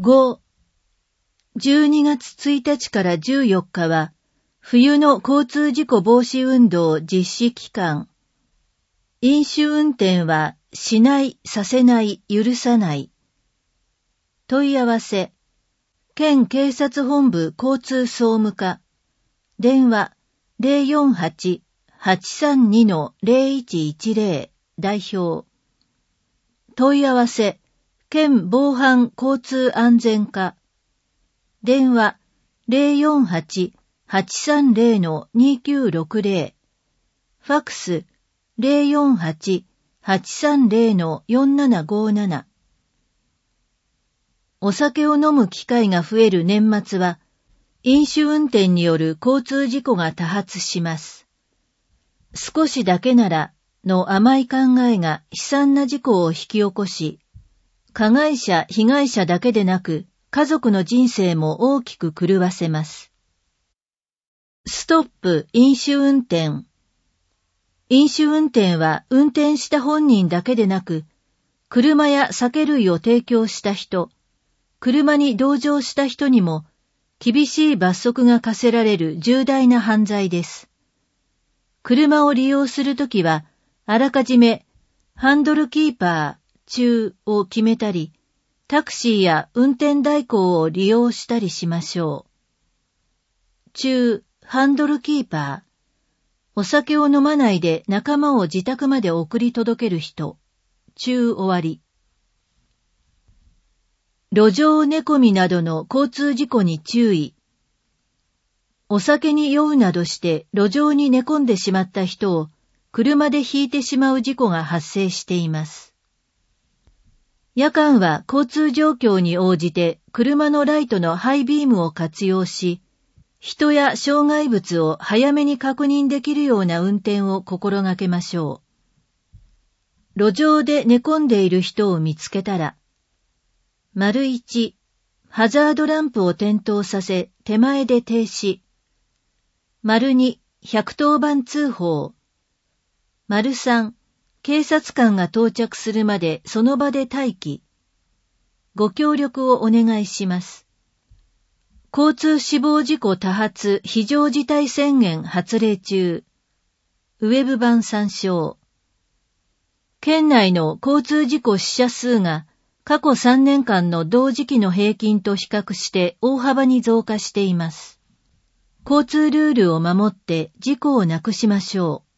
5、12月1日から14日は、冬の交通事故防止運動実施期間。飲酒運転はしない、させない、許さない。問い合わせ、県警察本部交通総務課。電話 048-832-0110 代表。問い合わせ、県防犯交通安全課。電話 048-830-2960。ファックス 048-830-4757。お酒を飲む機会が増える年末は、飲酒運転による交通事故が多発します。少しだけならの甘い考えが悲惨な事故を引き起こし、加害者、被害者だけでなく、家族の人生も大きく狂わせます。ストップ飲酒運転。飲酒運転は運転した本人だけでなく、車や酒類を提供した人、車に同乗した人にも厳しい罰則が課せられる重大な犯罪です。車を利用するときは、あらかじめハンドルキーパー、中を決めたり、タクシーや運転代行を利用したりしましょう。中、ハンドルキーパー。お酒を飲まないで仲間を自宅まで送り届ける人。中終わり。路上寝込みなどの交通事故に注意。お酒に酔うなどして路上に寝込んでしまった人を車でひいてしまう事故が発生しています。夜間は交通状況に応じて車のライトのハイビームを活用し、人や障害物を早めに確認できるような運転を心がけましょう。路上で寝込んでいる人を見つけたら、1、ハザードランプを点灯させ手前で停止。2、110番通報。3、警察官が到着するまでその場で待機。ご協力をお願いします。交通死亡事故多発非常事態宣言発令中。ウェブ版参照。県内の交通事故死者数が過去3年間の同時期の平均と比較して大幅に増加しています。交通ルールを守って事故をなくしましょう。